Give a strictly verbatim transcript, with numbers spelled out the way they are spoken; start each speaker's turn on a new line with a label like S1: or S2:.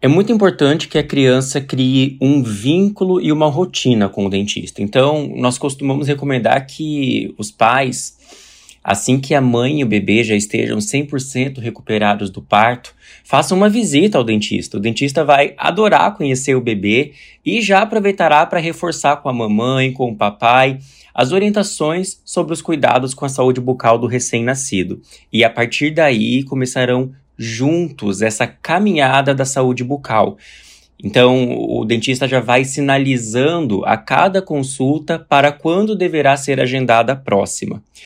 S1: É muito importante que a criança crie um vínculo e uma rotina com o dentista. Então, nós costumamos recomendar que os pais, assim que a mãe e o bebê já estejam cem por cento recuperados do parto, façam uma visita ao dentista. O dentista vai adorar conhecer o bebê e já aproveitará para reforçar com a mamãe, com o papai, as orientações sobre os cuidados com a saúde bucal do recém-nascido. E a partir daí começarão juntos essa caminhada da saúde bucal. Então, o dentista já vai sinalizando a cada consulta para quando deverá ser agendada a próxima.